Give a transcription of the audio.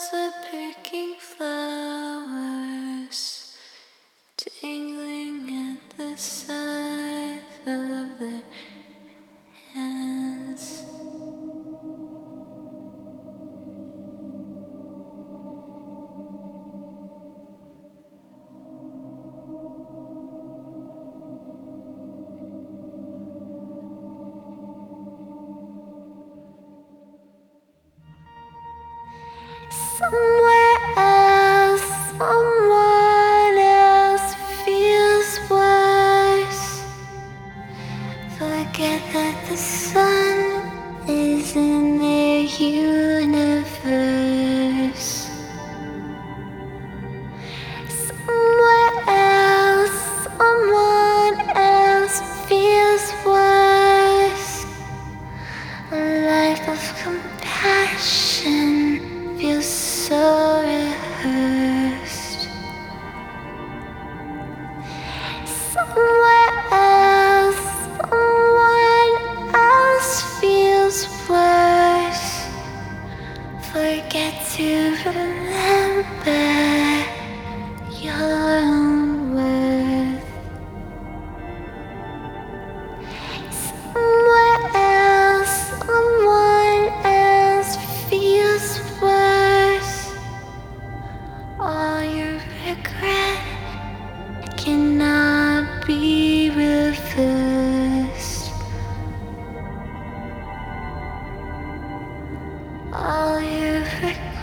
bells are picking flowers, tingling at the sight of their hands. Somewhere else, someone else feels worse. Forget that the sun is in their universe. Somewhere else, someone else feels worse. A life of compassion feels so rehearsed. Somewhere else, someone else feels worse. Forget to remember your own worth. Somewhere else, someone else feels worse. All your regret cannot be reversed. All your regret